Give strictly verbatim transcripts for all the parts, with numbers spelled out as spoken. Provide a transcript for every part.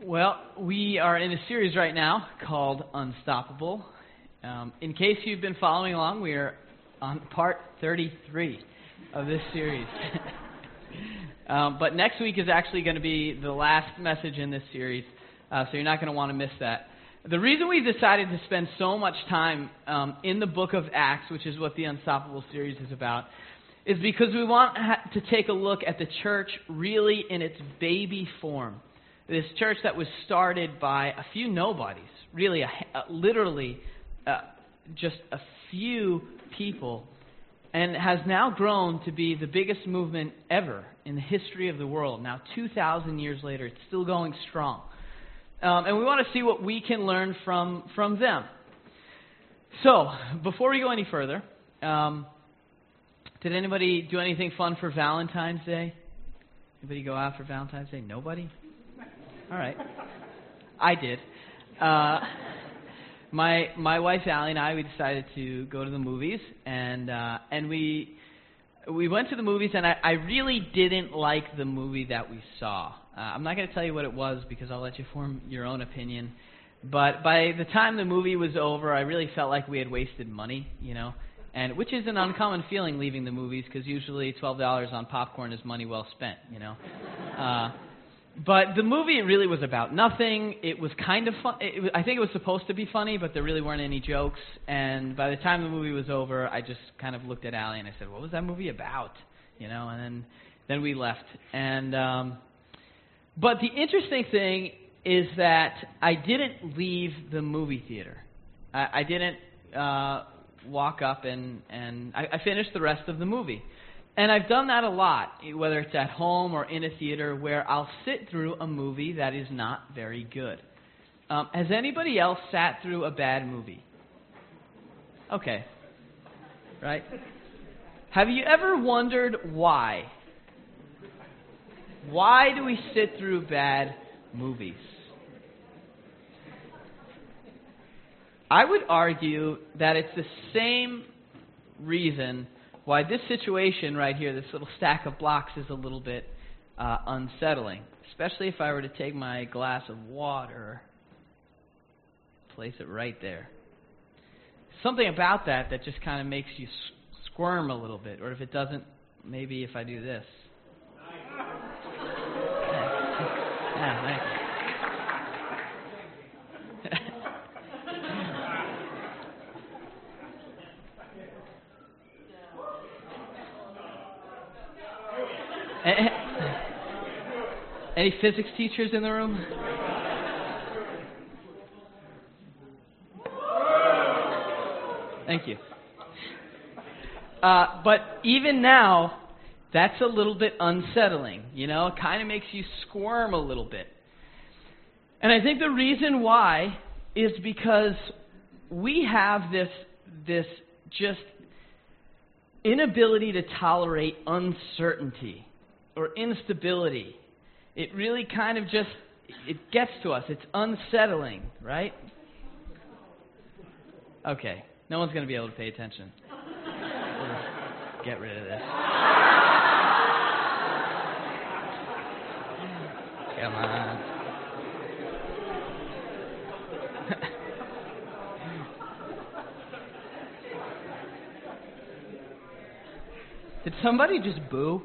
Well, we are in a series right now called Unstoppable. Um, in case you've been following along, we are on part thirty-three of this series. um, but next week is actually going to be the last message in this series, uh, so you're not going to want to miss that. The reason we decided to spend so much time um, in the book of Acts, which is what the Unstoppable series is about, is because we want ha- to take a look at the church really in its baby form. This church that was started by a few nobodies, really, a, a, literally uh, just a few people, and has now grown to be the biggest movement ever in the history of the world. Now, two thousand years later, it's still going strong. Um, and we want to see what we can learn from, from them. So, before we go any further, um, did anybody do anything fun for Valentine's Day? Anybody go out for Valentine's Day? Nobody? All right. I did. Uh, my my wife Allie and I, we decided to go to the movies, and uh, and we we went to the movies, and I, I really didn't like the movie that we saw. Uh, I'm not going to tell you what it was because I'll let you form your own opinion. But by the time the movie was over, I really felt like we had wasted money, you know, and which is an uncommon feeling leaving the movies because usually twelve dollars on popcorn is money well spent, you know. Uh, But the movie really was about nothing. It was kind of fun. It was, I think it was supposed to be funny, but there really weren't any jokes. And by the time the movie was over, I just kind of looked at Allie and I said, "What was that movie about?" You know, and then then we left. And um, but the interesting thing is that I didn't leave the movie theater. I, I didn't uh, walk up and and I, I finished the rest of the movie. And I've done that a lot, whether it's at home or in a theater, where I'll sit through a movie that is not very good. Um, has anybody else sat through a bad movie? Okay. Right? Have you ever wondered why? Why do we sit through bad movies? I would argue that it's the same reason why this situation right here, this little stack of blocks, is a little bit uh, unsettling. Especially if I were to take my glass of water, place it right there. Something about that that just kind of makes you s- squirm a little bit. Or if it doesn't, maybe if I do this. Yeah, thank you. Any physics teachers in the room? Thank you. Uh, but even now, that's a little bit unsettling. You know, it kind of makes you squirm a little bit. And I think the reason why is because we have this this just inability to tolerate uncertainty or instability. It really kind of just, it gets to us. It's unsettling, right? Okay, no one's going to be able to pay attention. We'll just get rid of this. Come on. Did somebody just boo?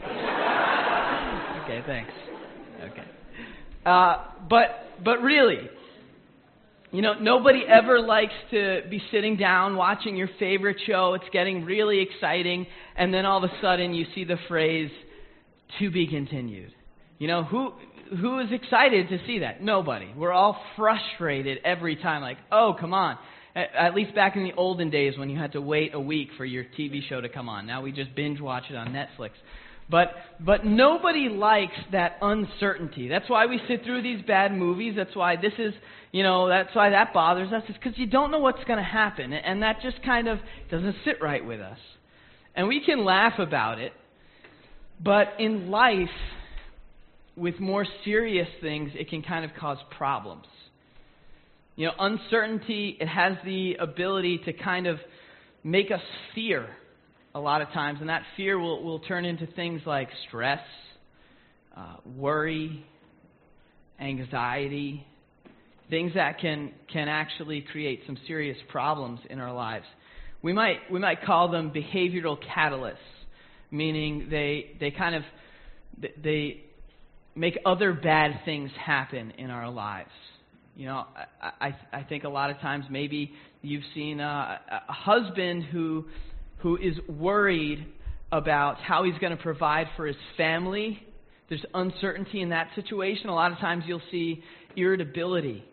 Okay, thanks. Okay. Uh, but but really, you know, nobody ever likes to be sitting down watching your favorite show. It's getting really exciting, and then all of a sudden you see the phrase, "to be continued." You know, who who is excited to see that? Nobody. We're all frustrated every time, like, oh, come on. At least back in the olden days when you had to wait a week for your T V show to come on. Now we just binge watch it on Netflix. But but nobody likes that uncertainty. That's why we sit through these bad movies. That's why this is, you know, that's why that bothers us. It's because you don't know what's going to happen. And that just kind of doesn't sit right with us. And we can laugh about it. But in life, with more serious things, it can kind of cause problems. You know, uncertainty, it has the ability to kind of make us fear a lot of times, and that fear will, will turn into things like stress, uh, worry, anxiety, things that can can actually create some serious problems in our lives. We might we might call them behavioral catalysts, meaning they they kind of they make other bad things happen in our lives. You know, I I, I think a lot of times maybe you've seen a, a husband who who is worried about how he's going to provide for his family. There's uncertainty in that situation. A lot of times you'll see irritability.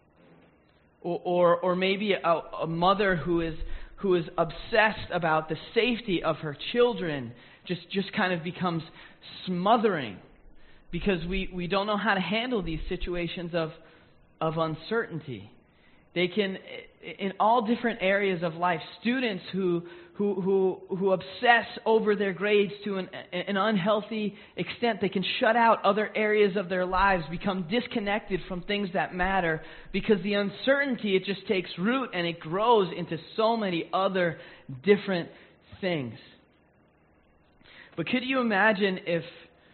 Or, or, or maybe a, a mother who is who is obsessed about the safety of her children just, just kind of becomes smothering because we, we don't know how to handle these situations of of uncertainty. They can, in all different areas of life, students who who who, who obsess over their grades to an, an unhealthy extent, they can shut out other areas of their lives, become disconnected from things that matter because the uncertainty, it just takes root and it grows into so many other different things. But could you imagine if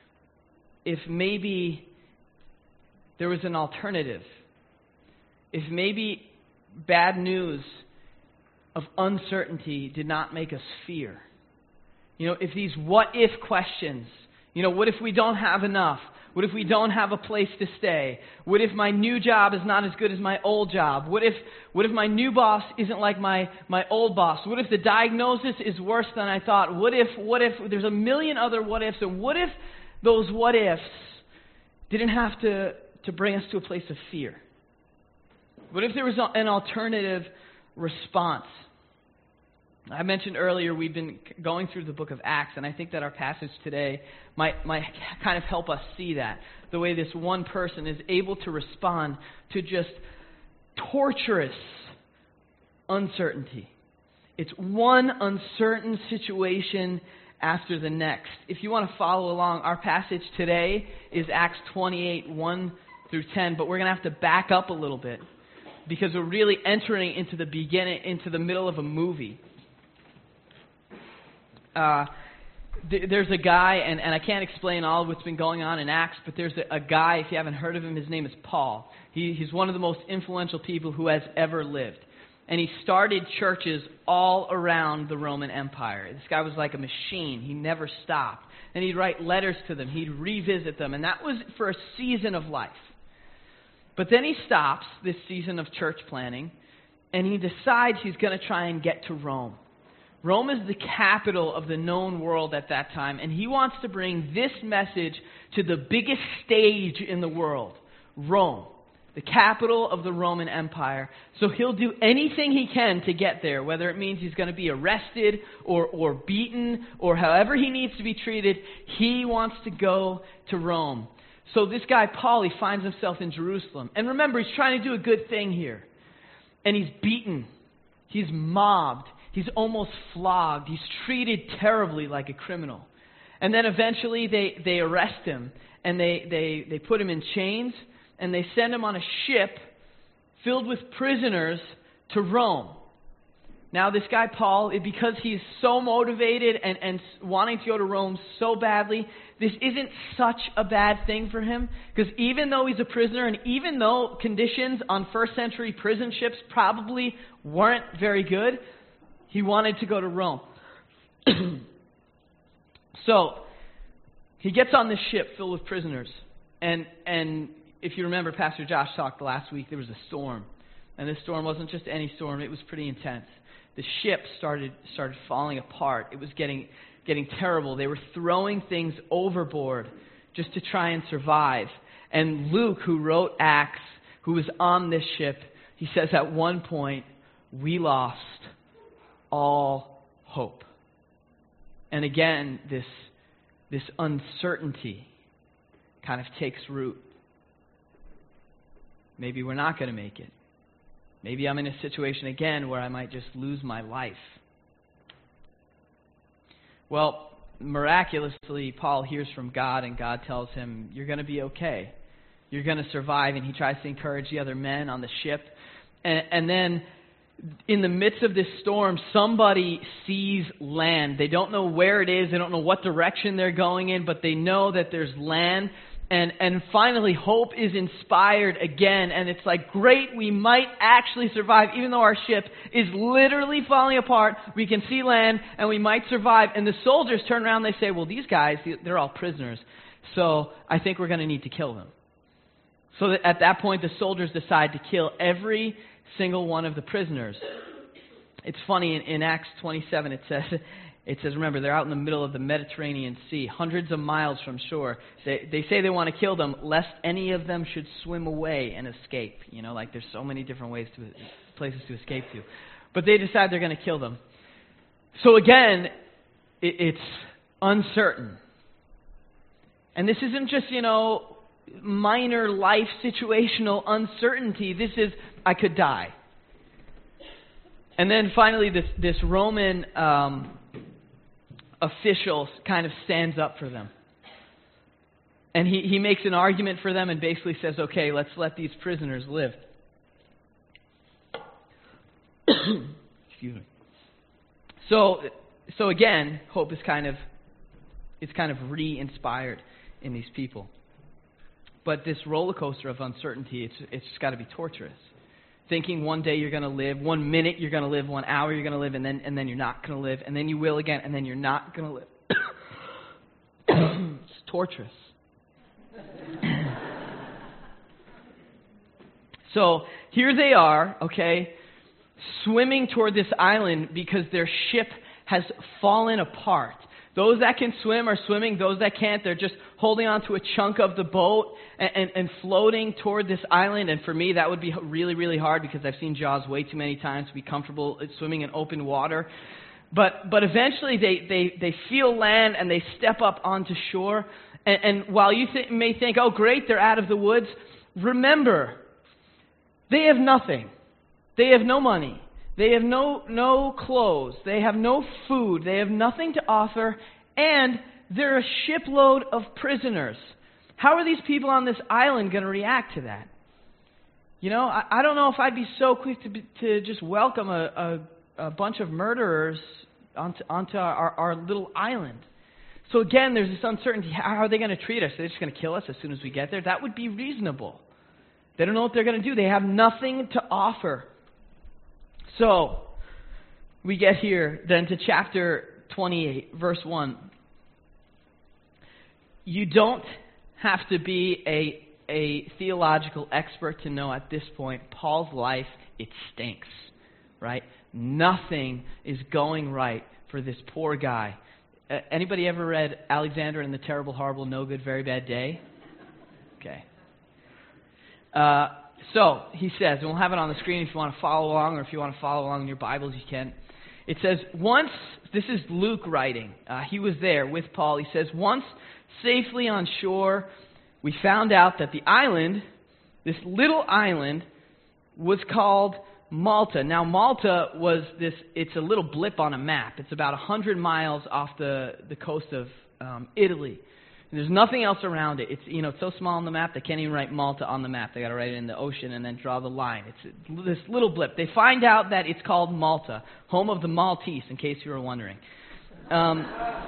if maybe there was an alternative? If maybe bad news of uncertainty did not make us fear. You know, if these what-if questions, you know, what if we don't have enough? What if we don't have a place to stay? What if my new job is not as good as my old job? What if what if my new boss isn't like my, my old boss? What if the diagnosis is worse than I thought? What if, what if, there's a million other what-ifs, and what if those what-ifs didn't have to, to bring us to a place of fear? What if there was an alternative response? I mentioned earlier we've been going through the book of Acts, and I think that our passage today might, might kind of help us see that. The way this one person is able to respond to just torturous uncertainty. It's one uncertain situation after the next. If you want to follow along, our passage today is Acts twenty-eight, one through ten, but we're going to have to back up a little bit because we're really entering into the beginning, into the middle of a movie. Uh, th- there's a guy, and, and I can't explain all of what's been going on in Acts, but there's a, a guy, if you haven't heard of him, his name is Paul. He, he's one of the most influential people who has ever lived. And he started churches all around the Roman Empire. This guy was like a machine. He never stopped. And he'd write letters to them. He'd revisit them. And that was for a season of life. But then he stops this season of church planning, and he decides he's going to try and get to Rome. Rome is the capital of the known world at that time, and he wants to bring this message to the biggest stage in the world, Rome, the capital of the Roman Empire. So he'll do anything he can to get there, whether it means he's going to be arrested or, or beaten or however he needs to be treated. He wants to go to Rome. So this guy, Paul, he finds himself in Jerusalem. And remember, he's trying to do a good thing here. And he's beaten. He's mobbed. He's almost flogged. He's treated terribly like a criminal. And then eventually they, they arrest him. And they, they, they put him in chains. And they send him on a ship filled with prisoners to Rome. Now this guy Paul, because he's so motivated and, and wanting to go to Rome so badly, this isn't such a bad thing for him. Because even though he's a prisoner, and even though conditions on first century prison ships probably weren't very good, he wanted to go to Rome. So he gets on this ship filled with prisoners. And and if you remember, Pastor Josh talked last week, there was a storm. And this storm wasn't just any storm, it was pretty intense. The ship started started falling apart. It was getting getting terrible. They were throwing things overboard just to try and survive. And Luke, who wrote Acts, who was on this ship, he says at one point, we lost all hope. And again, this this uncertainty kind of takes root. Maybe we're not going to make it. Maybe I'm in a situation again where I might just lose my life. Well, miraculously, Paul hears from God, and God tells him, you're going to be okay. You're going to survive. And he tries to encourage the other men on the ship. And, and then in the midst of this storm, somebody sees land. They don't know where it is. They don't know what direction they're going in, but they know that there's land. And and finally, hope is inspired again, and it's like, great, we might actually survive, even though our ship is literally falling apart. We can see land, and we might survive. And the soldiers turn around and they say, well, these guys, they're all prisoners, so I think we're going to need to kill them. So that at that point, the soldiers decide to kill every single one of the prisoners. It's funny, in, in Acts twenty-seven, it says... It says, remember, they're out in the middle of the Mediterranean Sea, hundreds of miles from shore. They, they say they want to kill them, lest any of them should swim away and escape. You know, like there's so many different ways to places to escape to. But they decide they're going to kill them. So again, it, it's uncertain. And this isn't just, you know, minor life situational uncertainty. This is, I could die. And then finally, this, this Roman... Um, official kind of stands up for them. And he, he makes an argument for them and basically says, okay, let's let these prisoners live. Excuse me. So, so again, hope is kind of, it's kind of re-inspired in these people. But this roller coaster of uncertainty, it's, it's just got to be torturous. Thinking one day you're going to live, one minute you're going to live, one hour you're going to live, and then and then you're not going to live, and then you will again, and then you're not going to live. It's torturous. So here they are, okay, swimming toward this island because their ship has fallen apart. Those that can swim are swimming. Those that can't, they're just holding on to a chunk of the boat and, and, and floating toward this island. And for me, that would be really, really hard because I've seen Jaws way too many times to be comfortable swimming in open water. But but eventually they, they, they feel land and they step up onto shore. And, and while you th- may think, oh, great, they're out of the woods, remember, they have nothing. They have no money. They have no no clothes. They have no food. They have nothing to offer. And they're a shipload of prisoners. How are these people on this island going to react to that? You know, I, I don't know if I'd be so quick to be, to just welcome a, a, a bunch of murderers onto, onto our, our little island. So again, there's this uncertainty. How are they going to treat us? Are they just going to kill us as soon as we get there? That would be reasonable. They don't know what they're going to do. They have nothing to offer. So, we get here then to chapter twenty-eight, verse one. You don't have to be a, a theological expert to know at this point, Paul's life, it stinks, right? Nothing is going right for this poor guy. Uh, anybody ever read Alexander and the Terrible, Horrible, No Good, Very Bad Day? Okay. Uh... So, he says, and we'll have it on the screen if you want to follow along, or if you want to follow along in your Bibles, you can. It says, once, this is Luke writing, uh, he was there with Paul. He says, once safely on shore, we found out that the island, this little island, was called Malta. Now, Malta was this, it's a little blip on a map. It's about one hundred miles off the, the coast of um, Italy. And there's nothing else around it. It's, you know, it's so small on the map, they can't even write Malta on the map. They got to write it in the ocean and then draw the line. It's this little blip. They find out that it's called Malta, home of the Maltese, in case you were wondering. Um,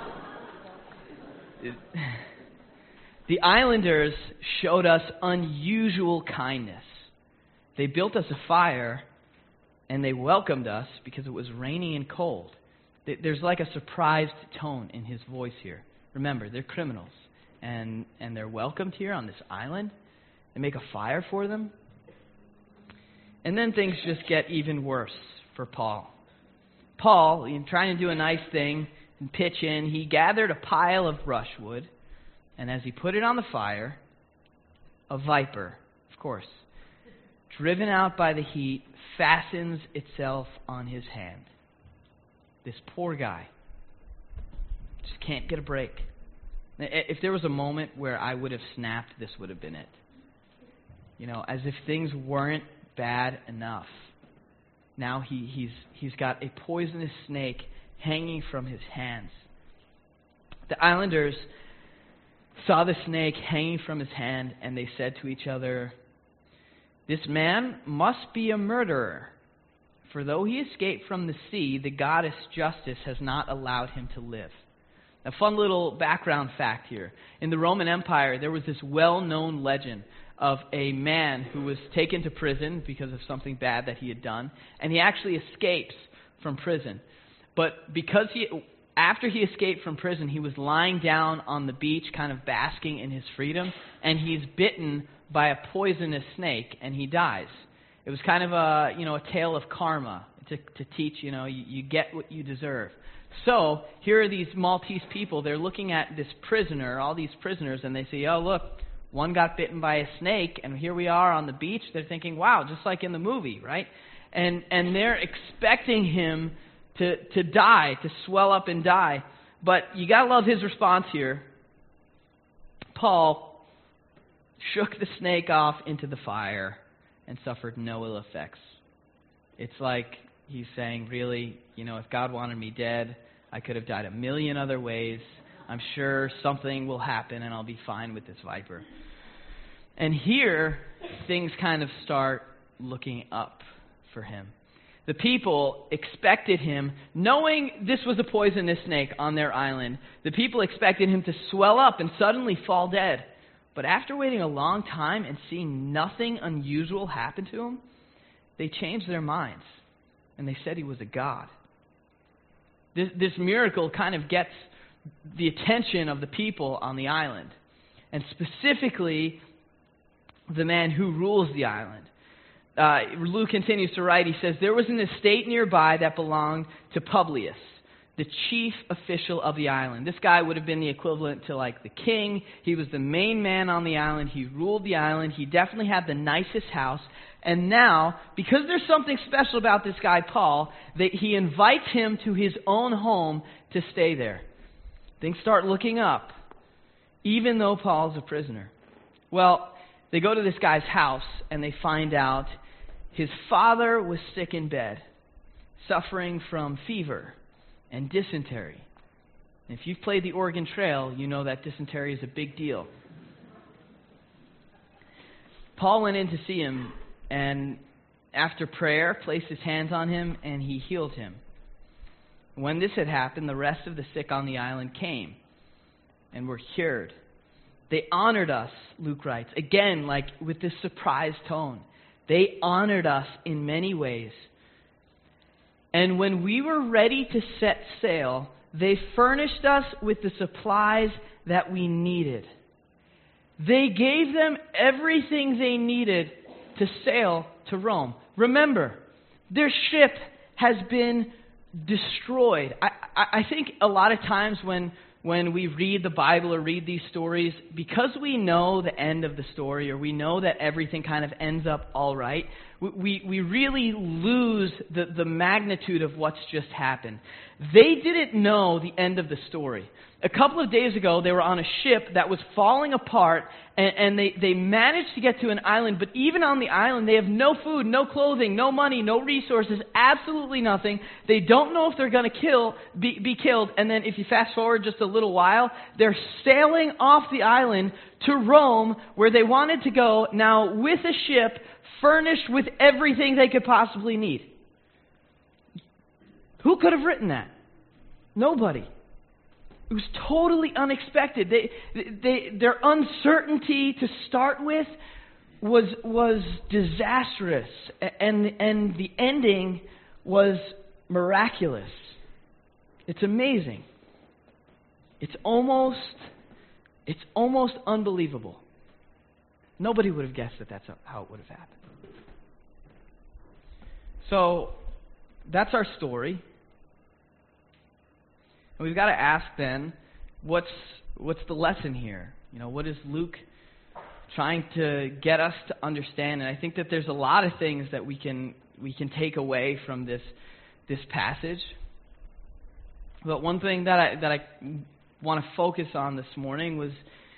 the islanders showed us unusual kindness. They built us a fire, and they welcomed us because it was rainy and cold. There's like a surprised tone in his voice here. Remember, they're criminals. And and they're welcomed here on this island. They make a fire for them. And then things just get even worse for Paul. Paul, in trying to do a nice thing and pitch in, he gathered a pile of brushwood, and as he put it on the fire, a viper, of course, driven out by the heat, fastens itself on his hand. This poor guy just can't get a break. If there was a moment where I would have snapped, this would have been it. You know, as if things weren't bad enough. Now he, he's he's got a poisonous snake hanging from his hands. The islanders saw the snake hanging from his hand, and they said to each other, "This man must be a murderer, for though he escaped from the sea, the goddess Justice has not allowed him to live." A fun little background fact here. In the Roman Empire, there was this well-known legend of a man who was taken to prison because of something bad that he had done, and he actually escapes from prison. But because he, after he escaped from prison, he was lying down on the beach, kind of basking in his freedom, and he's bitten by a poisonous snake, and he dies. It was kind of a, you know, a tale of karma to, to teach, you know, you, you get what you deserve. So here are these Maltese people. They're looking at this prisoner, all these prisoners, and they say, oh, look, one got bitten by a snake, and here we are on the beach. They're thinking, wow, just like in the movie, right? And and they're expecting him to, to die, to swell up and die. But you got to love his response here. Paul shook the snake off into the fire and suffered no ill effects. It's like he's saying, really, you know, if God wanted me dead, I could have died a million other ways. I'm sure something will happen and I'll be fine with this viper. And here, things kind of start looking up for him. The people expected him, knowing this was a poisonous snake on their island, the people expected him to swell up and suddenly fall dead. But after waiting a long time and seeing nothing unusual happen to him, they changed their minds and they said he was a god. This, this miracle kind of gets the attention of the people on the island, and specifically the man who rules the island. Uh, Luke continues to write, he says, there was an estate nearby that belonged to Publius, the chief official of the island. This guy would have been the equivalent to like the king. He was the main man on the island. He ruled the island. He definitely had the nicest house. And now, because there's something special about this guy, Paul, that he invites him to his own home to stay there. Things start looking up, even though Paul's a prisoner. Well, they go to this guy's house, and they find out his father was sick in bed, suffering from fever and dysentery. And if you've played the Oregon Trail, you know that dysentery is a big deal. Paul went in to see him, and after prayer, placed his hands on him, and he healed him. When this had happened, the rest of the sick on the island came and were cured. They honored us, Luke writes, again, like with this surprised tone. They honored us in many ways. And when we were ready to set sail, they furnished us with the supplies that we needed. They gave them everything they needed to sail to Rome. Remember, their ship has been destroyed. I, I, I think a lot of times when, when we read the Bible or read these stories, because we know the end of the story, or we know that everything kind of ends up all right, we, we really lose the, the magnitude of what's just happened. They didn't know the end of the story. A couple of days ago, they were on a ship that was falling apart, and, and they, they managed to get to an island, but even on the island, they have no food, no clothing, no money, no resources, absolutely nothing. They don't know if they're going to kill, be, be killed, and then if you fast forward just a little while, they're sailing off the island to Rome, where they wanted to go, now with a ship furnished with everything they could possibly need. Who could have written that? Nobody. It was totally unexpected. They, they, their uncertainty to start with was was disastrous, and and the ending was miraculous. It's amazing. It's almost it's almost unbelievable. Nobody would have guessed that that's how it would have happened. So that's our story. And we've got to ask then, what's what's the lesson here? You know, what is Luke trying to get us to understand? And I think that there's a lot of things that we can we can take away from this this passage. But one thing that I that I want to focus on this morning was,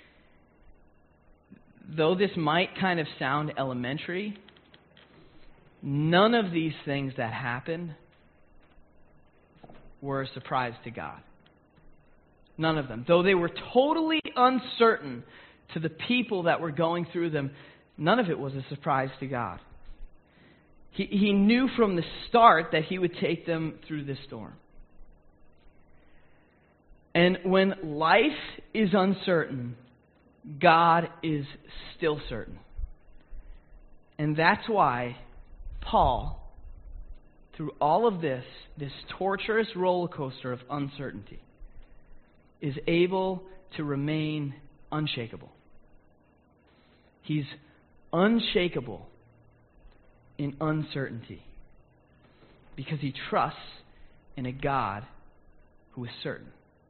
though this might kind of sound elementary, none of these things that happened were a surprise to God. None of them. Though they were totally uncertain to the people that were going through them, none of it was a surprise to God. He, he knew from the start that He would take them through this storm. And when life is uncertain, God is still certain. And that's why Paul, through all of this, this torturous roller coaster of uncertainty, is able to remain unshakable. He's unshakable in uncertainty because he trusts in a God who is certain.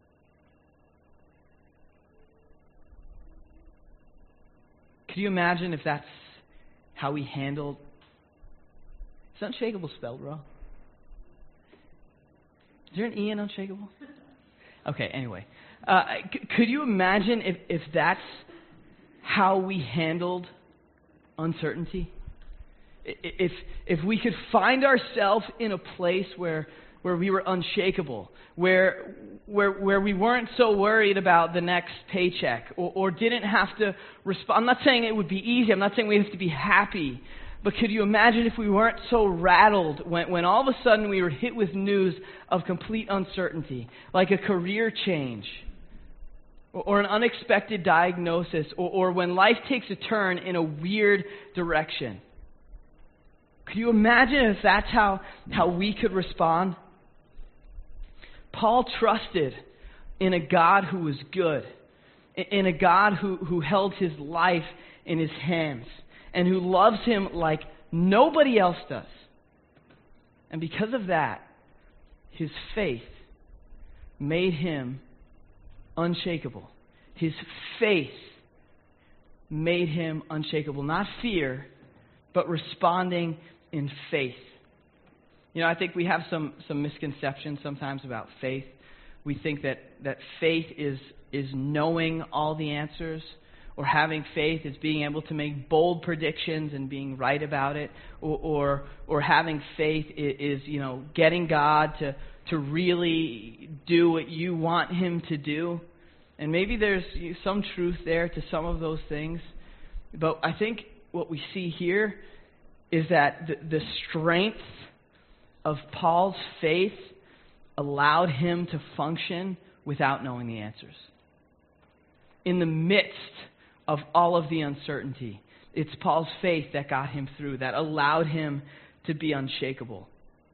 Could you imagine if that's how he handled... Is unshakable spelled wrong? Is there an E in unshakable? Okay, anyway. Uh, c- could you imagine if, if that's how we handled uncertainty? I- If if we could find ourselves in a place where where we were unshakable, where where where we weren't so worried about the next paycheck, or, or didn't have to respond. I'm not saying it would be easy. I'm not saying we have to be happy. But could you imagine if we weren't so rattled when, when all of a sudden we were hit with news of complete uncertainty, like a career change, or, or an unexpected diagnosis, or, or when life takes a turn in a weird direction? Could you imagine if that's how, how we could respond? Paul trusted in a God who was good, in a God who, who held his life in his hands, and who loves him like nobody else does. And because of that, his faith made him unshakable. His faith made him unshakable. Not fear, but responding in faith. You know, I think we have some, some misconceptions sometimes about faith. We think that, that faith is, is knowing all the answers, or having faith is being able to make bold predictions and being right about it, or or, or having faith is, is, you know, getting God to, to really do what you want him to do. And maybe there's some truth there to some of those things. But I think what we see here is that the, the strength of Paul's faith allowed him to function without knowing the answers. In the midst of all of the uncertainty, it's Paul's faith that got him through, that allowed him to be unshakable.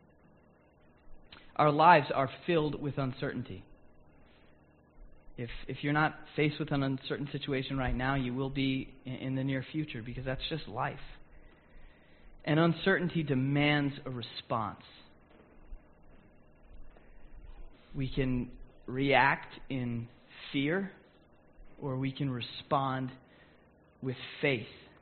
Our lives are filled with uncertainty. If if you're not faced with an uncertain situation right now, you will be in, in the near future, because that's just life. And uncertainty demands a response. We can react in fear, or we can respond with faith.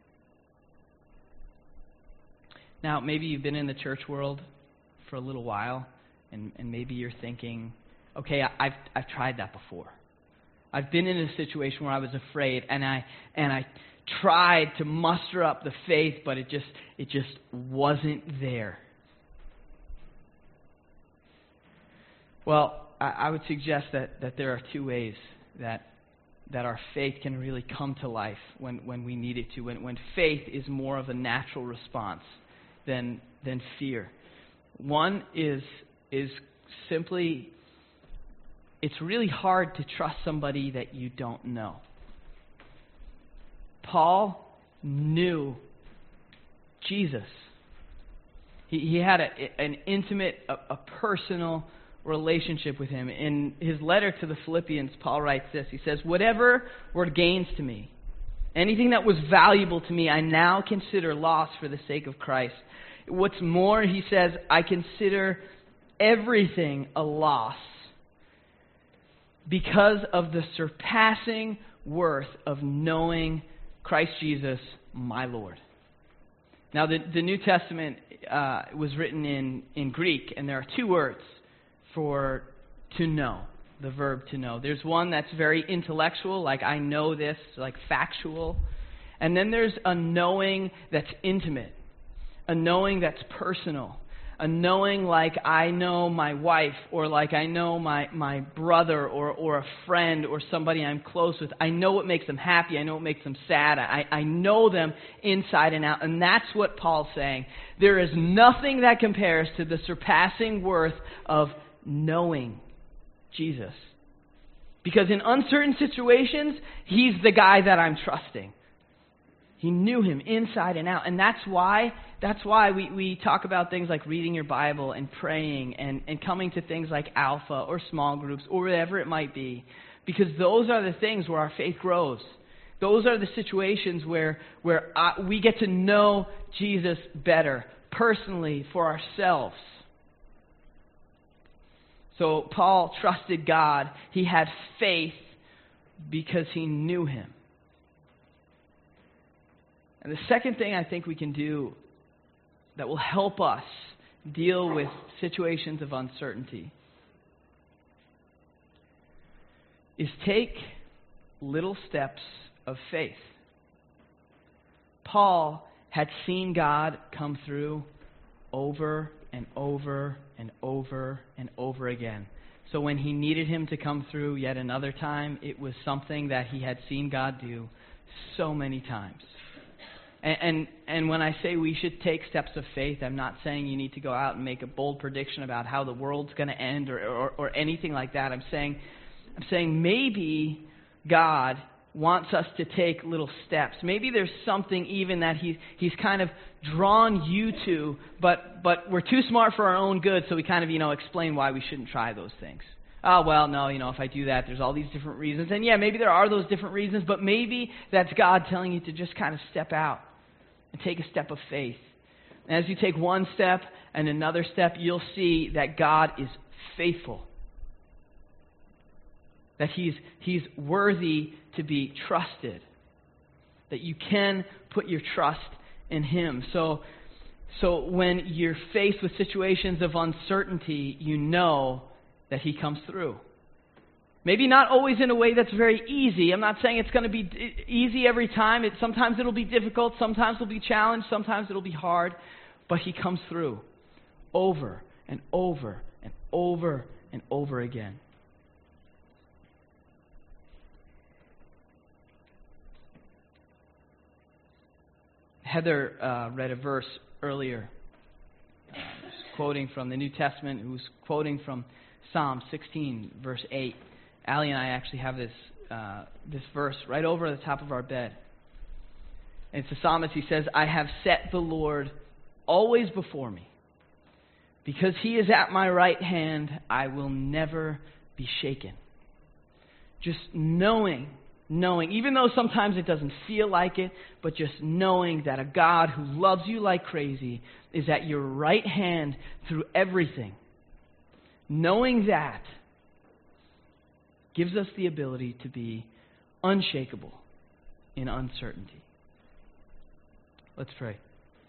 Now, maybe you've been in the church world for a little while, and, and maybe you're thinking, okay, I've I've tried that before. I've been in a situation where I was afraid, and I and I tried to muster up the faith, but it just it just wasn't there. Well, I, I would suggest that, that there are two ways that that our faith can really come to life when, when we need it to, when, when faith is more of a natural response than than fear. One is is simply, it's really hard to trust somebody that you don't know. Paul knew Jesus. He, he had a, an intimate, a, a personal relationship with him. In his letter to the Philippians, Paul writes this. He says, "Whatever were gains to me, anything that was valuable to me, I now consider loss for the sake of Christ. What's more," he says, "I consider everything a loss because of the surpassing worth of knowing Christ Jesus, my Lord." Now, the, the New Testament uh, was written in, in Greek, and there are two words for to know, the verb to know. There's one that's very intellectual, like I know this, like factual. And then there's a knowing that's intimate, a knowing that's personal, a knowing like I know my wife, or like I know my, my brother, or, or a friend, or somebody I'm close with. I know what makes them happy. I know what makes them sad. I, I know them inside and out. And that's what Paul's saying. There is nothing that compares to the surpassing worth of knowing Jesus. Because in uncertain situations, he's the guy that I'm trusting. He knew him inside and out. And that's why that's why we, we talk about things like reading your Bible and praying and, and coming to things like Alpha or small groups or whatever it might be. Because those are the things where our faith grows. Those are the situations where, where I, we get to know Jesus better, personally, for ourselves. So Paul trusted God. He had faith because he knew him. And the second thing I think we can do that will help us deal with situations of uncertainty is take little steps of faith. Paul had seen God come through over and over and over and over again. So when he needed him to come through yet another time, it was something that he had seen God do so many times. And, and and when I say we should take steps of faith, I'm not saying you need to go out and make a bold prediction about how the world's going to end or, or, or anything like that. I'm saying, I'm saying maybe God wants us to take little steps. Maybe there's something even that he's he's kind of drawn you to, but but we're too smart for our own good, so we kind of, you know, explain why we shouldn't try those things. Oh, well, no, you know, if I do that, there's all these different reasons. And yeah, maybe there are those different reasons, but maybe that's God telling you to just kind of step out and take a step of faith. And as you take one step and another step, you'll see that God is faithful. That he's he's worthy to be trusted. That you can put your trust in him. So, so when you're faced with situations of uncertainty, you know that he comes through. Maybe not always in a way that's very easy. I'm not saying it's going to be d- easy every time. It, sometimes it'll be difficult. Sometimes it'll be challenged. Sometimes it'll be hard. But he comes through over and over and over and over again. Heather uh, read a verse earlier, uh, quoting from the New Testament. Who was quoting from Psalm sixteen, verse eight. Allie and I actually have this uh, this verse right over the top of our bed. And it's the psalmist. He says, "I have set the Lord always before me. Because he is at my right hand, I will never be shaken." Just knowing, knowing, even though sometimes it doesn't feel like it, but just knowing that a God who loves you like crazy is at your right hand through everything. Knowing that gives us the ability to be unshakable in uncertainty. Let's pray.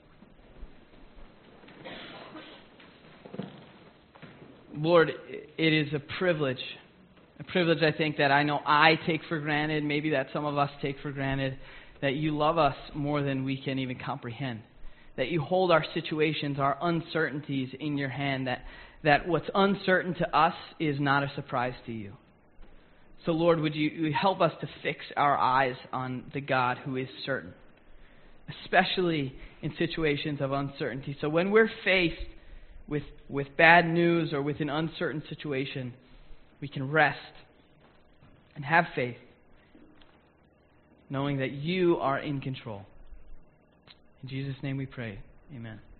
Lord, it is a privilege, a privilege I think that I know I take for granted, maybe that some of us take for granted, that you love us more than we can even comprehend. That you hold our situations, our uncertainties in your hand, that, that what's uncertain to us is not a surprise to you. So Lord, would you help us to fix our eyes on the God who is certain, especially in situations of uncertainty. So when we're faced with, with bad news or with an uncertain situation, we can rest and have faith, knowing that you are in control. In Jesus' name we pray. Amen.